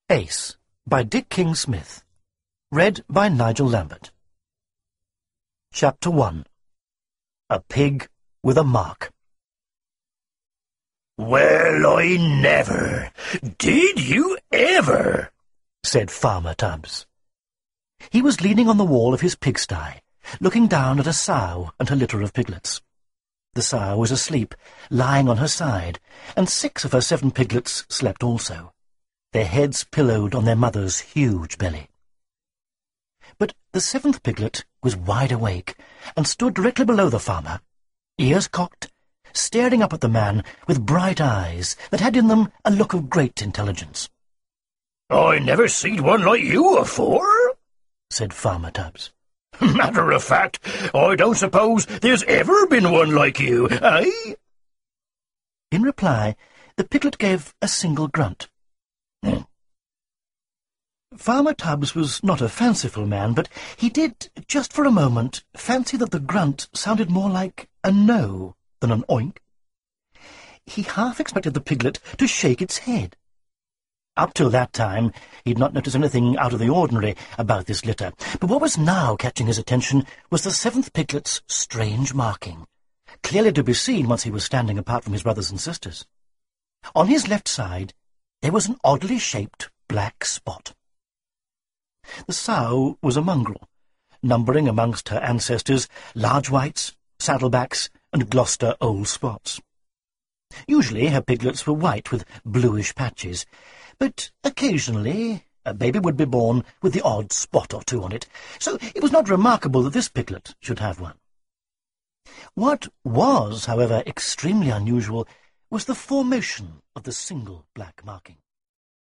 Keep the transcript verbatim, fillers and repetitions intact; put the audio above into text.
Ace by Dick King Smith. Read by Nigel Lambert. Chapter one. A Pig with a Mark. "Well, I never! Did you ever?" said Farmer Tubbs. He was leaning on the wall of his pigsty, looking down at a sow and her litter of piglets. The sow was asleep, lying on her side, and six of her seven piglets slept also, their heads pillowed on their mother's huge belly. But the seventh piglet was wide awake, and stood directly below the farmer, ears cocked, staring up at the man with bright eyes that had in them a look of great intelligence. "I never seed one like you afore," said Farmer Tubbs. "Matter of fact, I don't suppose there's ever been one like you, eh?" In reply, the piglet gave a single grunt. Hmm. Farmer Tubbs was not a fanciful man, but he did, just for a moment, fancy that the grunt sounded more like a no than an oink. He half expected the piglet to shake its head. Up till that time, he'd not noticed anything out of the ordinary about this litter, but what was now catching his attention was the seventh piglet's strange marking, clearly to be seen once he was standing apart from his brothers and sisters. On his left side, there was an oddly shaped black spot. The sow was a mongrel, numbering amongst her ancestors large whites, saddlebacks, and Gloucester old spots. Usually her piglets were white with bluish patches, but occasionally a baby would be born with the odd spot or two on it, so it was not remarkable that this piglet should have one. What was, however, extremely unusual was the formation of the single black marking.